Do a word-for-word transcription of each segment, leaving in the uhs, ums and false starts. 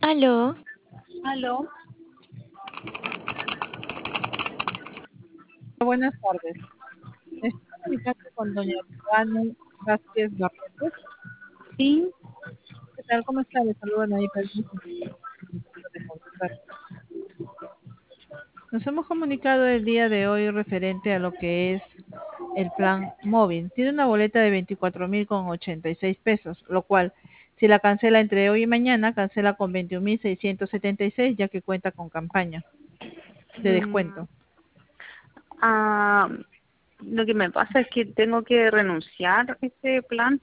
Aló, Aló, Buenas tardes. Me estoy comunicando con doña Giovanni Vázquez Barreto. sí, ¿Qué tal? ¿Cómo está? Le saludan ahí para el de Movistar. Nos hemos comunicado el día de hoy referente a lo que es el plan móvil. Tiene una boleta de veinticuatro mil con ochenta y seis pesos, lo cual, si la cancela entre hoy y mañana, cancela con veintiún mil seiscientos setenta y seis, ya que cuenta con campaña de mm, descuento. ah, lo que me pasa es que tengo que renunciar a ese plan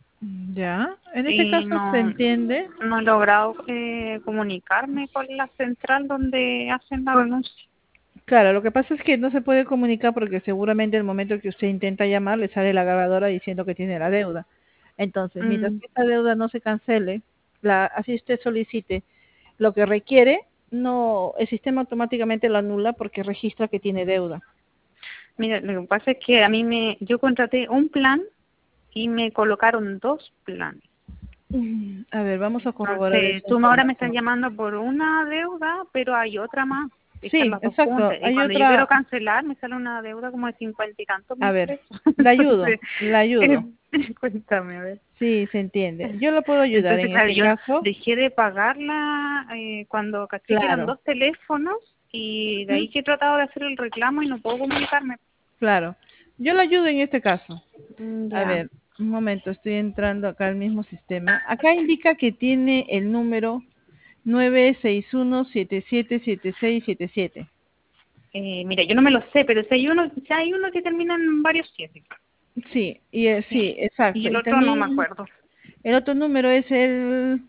Ya, en este y caso se no, entiende. no he logrado eh, comunicarme con la central donde hacen la renuncia. Claro, lo que pasa es que no se puede comunicar porque seguramente el momento que usted intenta llamar le sale la grabadora diciendo que tiene la deuda. Entonces, mientras Mm, que esta deuda no se cancele, la, así usted solicite lo que requiere, no, el sistema automáticamente lo anula porque registra que tiene deuda. Mira, lo que pasa es que a mí me, yo contraté un plan y me colocaron dos planes. Mm, A ver, vamos a corroborar Entonces, esa tú ahora me estás información. llamando por una deuda, pero hay otra más. Están Sí, las dos exacto. juntas. Y Hay cuando yo quiero otra, cancelar, me sale una deuda como de cincuenta y tantos a mil ver, pesos. la ayudo, Entonces, la eh, ayudo. cuéntame, a ver. Sí, se entiende. Yo lo puedo ayudar Entonces, en claro, este yo caso. dejé de pagarla eh, cuando caché que eran Claro. dos teléfonos y de ¿Mm? ahí que he tratado de hacer el reclamo y no puedo comunicarme. Claro. Yo lo ayudo en este caso. Mm, A ya. ver, un momento, estoy entrando acá al mismo sistema. Acá indica que tiene el número nueve seis uno siete siete siete seis siete siete. Eh, mira, yo no me lo sé, pero si hay uno, si hay uno que termina en varios siete. Sí, y eh, Sí. sí, Y exacto. el Y otro no me también acuerdo. el otro número es el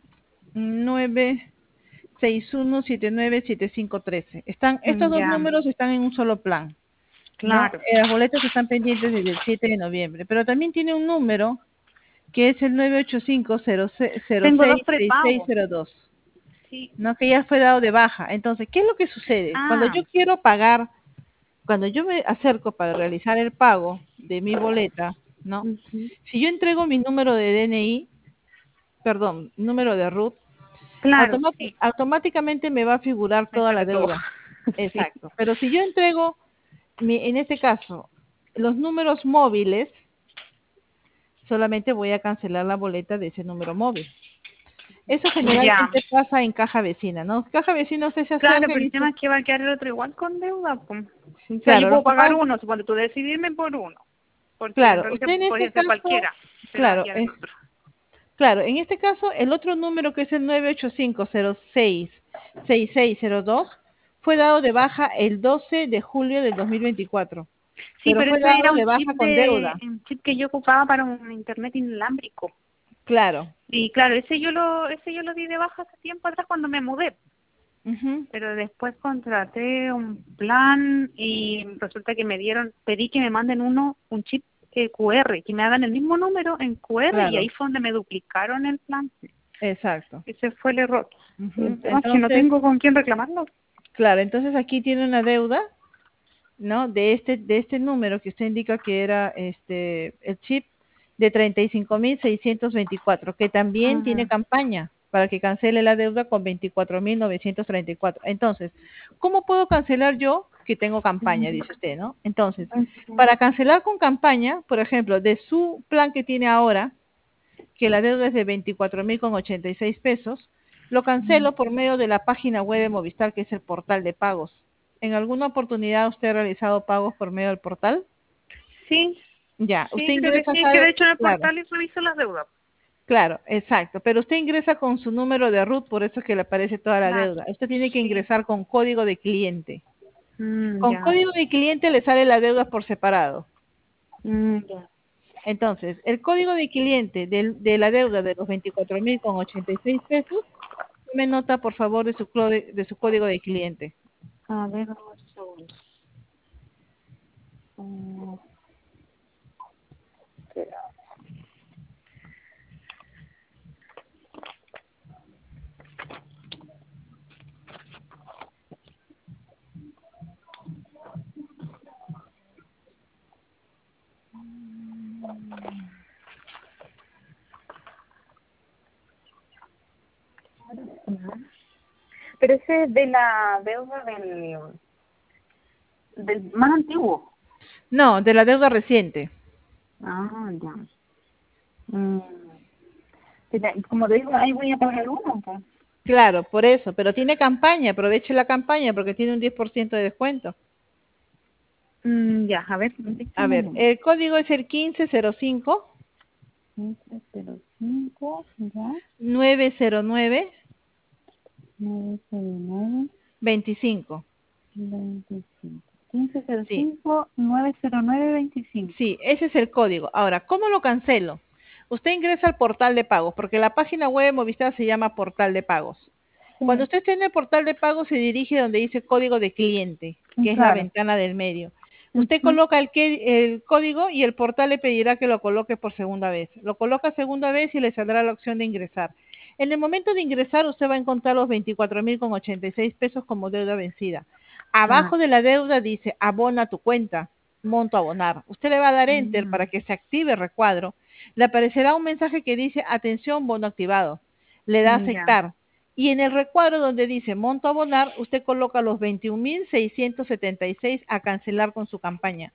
nueve seis uno siete nueve siete cinco uno tres. Están, estos Mm, dos ya, números están en un solo plan, ¿no? claro. Eh, Las boletas están pendientes desde el siete de noviembre, pero también tiene un número que es el nueve ocho cinco cero seis Tengo dos seis seis prepagos. cero dos. Sí. ¿No? Que ya fue dado de baja. Entonces, ¿qué es lo que sucede? Cuando Ah, yo quiero pagar, cuando yo me acerco para realizar el pago de mi boleta, ¿no? ujú. Si yo entrego mi número de D N I, perdón, número de RUT, Claro, automati- sí. automáticamente me va a figurar Me toda la sale todo. deuda. Sí. Exacto. Pero si yo entrego, mi, en este caso, los números móviles, solamente voy a cancelar la boleta de ese número móvil. Eso Ya. generalmente pasa en caja vecina, ¿no? Caja vecina usted se Claro, acerca pero y el tema dice, es que va a quedar el otro igual con deuda, pues. O sea, yo claro, lo puedo que pagar pasa, uno, supongo tú decidirme por uno. Porque en claro, realidad usted en este podría ser caso, cualquiera, pero va a claro, quedar el es, otro. claro, en este caso el otro número que es el nueve ocho cinco cero seis seis seis cero dos fue dado de baja el doce de julio del dos mil veinticuatro, Sí, pero pero fue ese era dado un de chip baja con de, deuda, un chip que yo ocupaba para un internet inalámbrico. claro. Y claro, ese yo lo, ese yo lo di de baja hace tiempo atrás cuando me mudé. Ujú. Pero después contraté un plan y resulta que me dieron, pedí que me manden uno, un chip eh, Q R, que me hagan el mismo número en Q R y ahí Claro, fue donde me duplicaron el plan. exacto. Ese fue el error. Ujú. El tema es que no Entonces, tengo con quién reclamarlo. claro, entonces aquí tiene una deuda, ¿no? De este, de este número que usted indica que era este el chip de treinta y cinco mil seiscientos veinticuatro, que también tiene Ajá. campaña para que cancele la deuda con veinticuatro mil novecientos treinta y cuatro. Entonces, ¿cómo puedo cancelar yo que tengo campaña? Dice usted, ¿no? Entonces, para cancelar con campaña, por ejemplo, de su plan que tiene ahora, que la deuda es de veinticuatro mil con ochenta y seis pesos, lo cancelo por medio de la página web de Movistar, que es el portal de pagos. ¿En alguna oportunidad usted ha realizado pagos por medio del portal? Sí, Ya, usted sí, creo que ingresa sí, que acá, de hecho en el claro, portal y reviso las deudas. claro, exacto, pero usted ingresa con su número de RUT, por eso es que le aparece toda la Claro, deuda. Usted tiene que sí. ingresar con código de cliente. Mm, Con ya. código de cliente le sale la deuda por separado. Mm, ya. Entonces, el código de cliente del- de, la deuda de los veinticuatro mil con ochenta y seis pesos, tome nota, por favor, de su, clode- de su código de cliente. A ver, vamos a ver. Mm, espera. Pero ese es de la deuda del, del más antiguo. No, de la deuda reciente. Ah, ya. Mm. Mira, como te digo, ahí voy a pagar uno, pues. Claro, por eso, pero tiene campaña, aproveche la campaña porque tiene un diez por ciento de descuento. Mm, ya, a ver, A dígame el ver, número. el código es el quince cero cinco quince cero cinco, ya, nueve cero nueve nueve cero nueve veinticinco. veinticinco. quince cero Sí, cinco nueve cero nueve veinticinco. sí, ese es el código. Ahora, ¿cómo lo cancelo? Usted ingresa al portal de pagos, porque la página web de Movistar se llama portal de pagos. Cuando Sí, usted esté en el portal de pagos se dirige donde dice código de cliente, que es la claro. ventana del medio. Usted Ujú. coloca el, que, el código y el portal le pedirá que lo coloque por segunda vez. Lo coloca segunda vez y le saldrá la opción de ingresar. En el momento de ingresar usted va a encontrar los veinticuatro mil con ochenta y seis pesos como deuda vencida. Ah, Abajo de la deuda dice abona tu cuenta, monto a abonar. Usted le va a dar enter para mm, que se active el recuadro. Le aparecerá un mensaje que dice atención, bono activado. Le da a ya. aceptar. Y en el recuadro donde dice monto a abonar, usted coloca los veintiún mil seiscientos setenta y seis a cancelar con su campaña.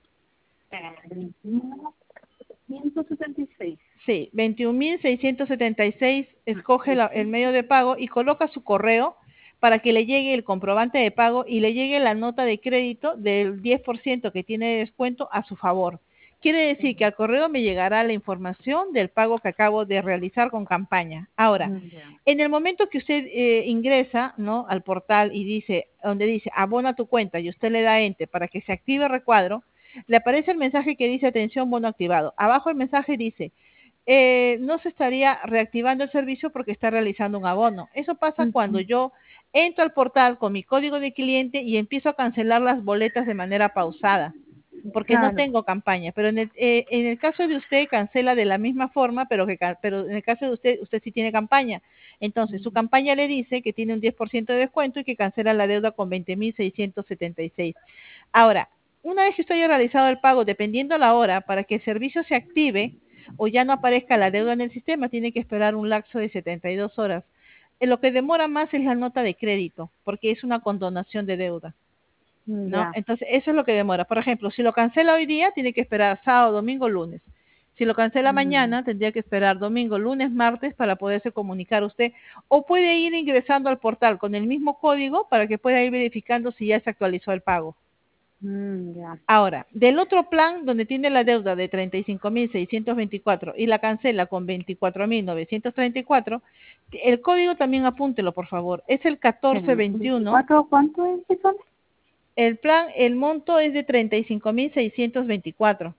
veintiuno ciento setenta y seis. Sí, veintiún mil seiscientos setenta y seis, Ah, escoge la- el medio seiscientos. de pago y coloca su correo para que le llegue el comprobante de pago y le llegue la nota de crédito del diez por ciento que tiene de descuento a su favor. Quiere decir que al correo me llegará la información del pago que acabo de realizar con campaña. Ahora, Mm, ya. en el momento que usted eh, ingresa, ¿no?, al portal y dice, donde dice abona tu cuenta y usted le da enter para que se active el recuadro, le aparece el mensaje que dice atención bono activado. Abajo el mensaje dice eh, no se estaría reactivando el servicio porque está realizando un abono. Eso pasa cuando Ujú. yo entro al portal con mi código de cliente y empiezo a cancelar las boletas de manera pausada, porque no Claro. tengo campaña. Pero en el, eh, en el caso de usted cancela de la misma forma, pero que ca- pero en el caso de usted, usted sí tiene campaña. Entonces, su campaña le dice que tiene un diez por ciento de descuento y que cancela la deuda con veinte mil seiscientos setenta y seis. Ahora, una vez que usted haya realizado el pago, dependiendo la hora, para que el servicio se active o ya no aparezca la deuda en el sistema, tiene que esperar un lapso de setenta y dos horas. En lo que demora más es la nota de crédito, porque es una condonación de deuda, Mm, ¿no? ya. Entonces, eso es lo que demora. Por ejemplo, si lo cancela hoy día, tiene que esperar sábado, domingo, lunes. Si lo cancela Mm, mañana, tendría que esperar domingo, lunes, martes para poderse comunicar usted. O puede ir ingresando al portal con el mismo código para que pueda ir verificando si ya se actualizó el pago. mm, ya. Ahora, del otro plan donde tiene la deuda de treinta y cinco mil seiscientos veinticuatro y la cancela con veinticuatro mil novecientos treinta y cuatro, el código también apúntelo, por favor. Es el catorce Espérame, veintiuno. veinticuatro, ¿cuánto es que son? El plan, el monto es de treinta y cinco mil seiscientos veinticuatro.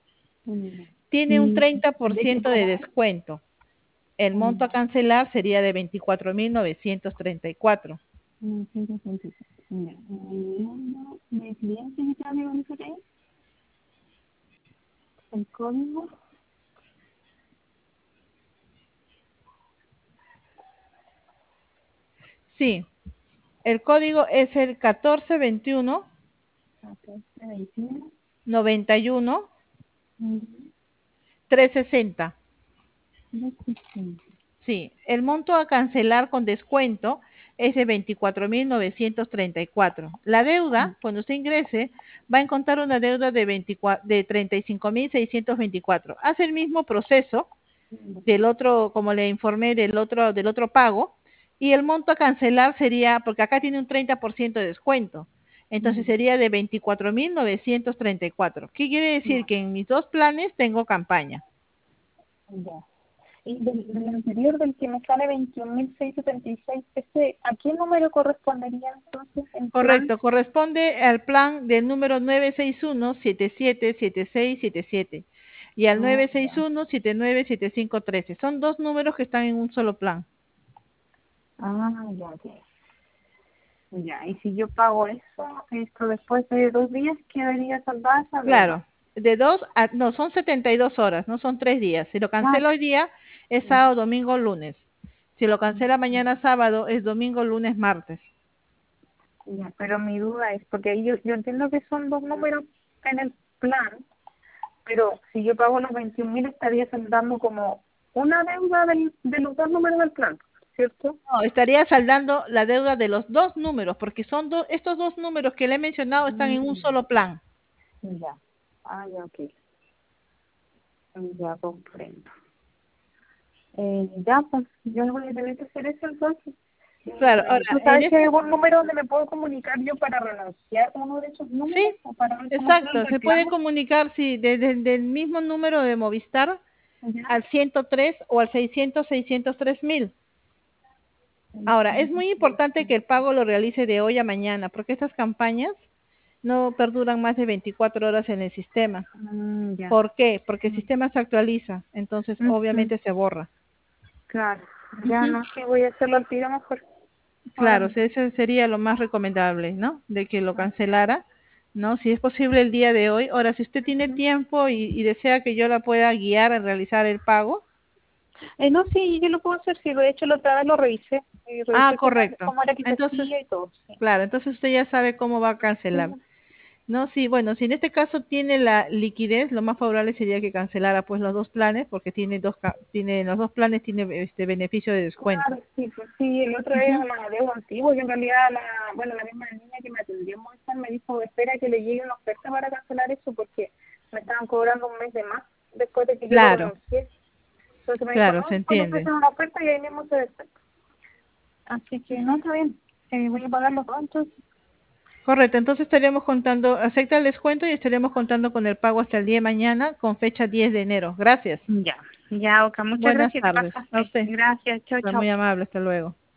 Mm, Tiene un ¿y treinta por de qué ciento de para? descuento. El monto a Mm, cancelar sería de veinticuatro mil novecientos treinta y cuatro. mm, ciento sesenta y seis. Ya. ¿El número de cliente que te había dicho que es? ¿El código? Sí, el código es el catorce veintiuno catorce veintiuno. noventa y uno Mm, trescientos sesenta. veinticinco. Sí, el monto a cancelar con descuento es de veinticuatro mil novecientos treinta y cuatro. La Mm, deuda, cuando usted ingrese, va a encontrar una deuda de, veinticuatro, de treinta y cinco mil seiscientos veinticuatro. Hace el mismo proceso del otro, como le informé, del otro, del otro pago, y el monto a cancelar sería, porque acá tiene un treinta por ciento de descuento, entonces mm, sería de veinticuatro mil novecientos treinta y cuatro. ¿Qué quiere decir? ya, Que en mis dos planes tengo campaña. ya. Y del, del anterior, del que me sale veintiún mil seiscientos setenta y seis, ese, ¿a qué número correspondería entonces el plan? Correcto, corresponde al plan del número nueve seis uno siete siete siete seis siete siete y al Ah, nueve seis ya. uno siete nueve siete cinco uno tres. Son dos números que están en un solo plan. Ah, ya, ya. Ya, y si yo pago eso, esto después de dos días quedaría saldada esa Claro, deuda. de dos a, no, son setenta y dos horas, no son tres días. Si lo Ah, cancela hoy día, es ya. sábado, domingo, lunes. Si lo cancela mañana sábado, es domingo, lunes, martes. Ya, pero mi duda es, porque ahí yo, yo entiendo que son dos números en el plan, pero si yo pago los veintiún mil estaría saldando como una deuda del, de los dos números del plan. ¿cierto? No, estaría saldando la deuda de los dos números, porque son dos, estos dos números que le he mencionado están en un Mm, solo plan. ya. Ah, ya, ok. Ya comprendo. Eh, ya, pues, yo voy a tener que hacer eso entonces. Claro, Eh, ahora, ¿Tú en sabes si hay este, algún número donde me puedo comunicar yo para renunciar a uno de esos números sí, o para ver cómo hacer el exacto, se puede reclamo? comunicar, sí, desde el mismo número de Movistar Ya. al ciento tres o al seiscientos, seiscientos tres mil. Ahora, es muy importante que el pago lo realice de hoy a mañana, porque estas campañas no perduran más de veinticuatro horas en el sistema. Mm, ya. ¿Por qué? Porque el sistema se actualiza, entonces Ujú, obviamente se borra. claro. Ya Ujú. no sé, voy a hacerlo al tiro mejor. Ahora Claro, mismo. sí, eso sería lo más recomendable, ¿no? De que lo cancelara, ¿no? Si es posible el día de hoy. Ahora, si usted tiene Ujú. tiempo y, y desea que yo la pueda guiar a realizar el pago, Eh, no, sí, yo lo puedo hacer. Sí, de hecho, la otra vez lo revisé. Y ah, revisé cómo, correcto. cómo era que se Entonces, hacía y todo. Sí. claro, entonces usted ya sabe cómo va a cancelar. Sí. No, sí, bueno, si en este caso tiene la liquidez, lo más favorable sería que cancelara pues los dos planes, porque tiene dos, ca- tiene, los dos planes tiene este beneficio de descuento. Claro, sí, pues sí, el otro es Ujú. un adeudo antiguo y en realidad la, bueno, la misma niña que me atendió en Movistar me dijo, espera que le llegue una oferta para cancelar eso porque me estaban cobrando un mes de más después de que yo lo Claro, renuncié. Entonces me dijo, claro, no, se después le entiende. ofrecen una oferta y ahí mismo se descuenta. Así que no, está bien, eh, voy a pagarlo todo entonces. Correcto, entonces estaríamos contando, acepta el descuento y estaríamos contando con el pago hasta el día de mañana con fecha diez de enero. Gracias. Ya, ya, Oka, muchas Buenas gracias, te tardes. A pasaste. usted. Gracias, chao, Fue muy chao. amable. Hasta luego.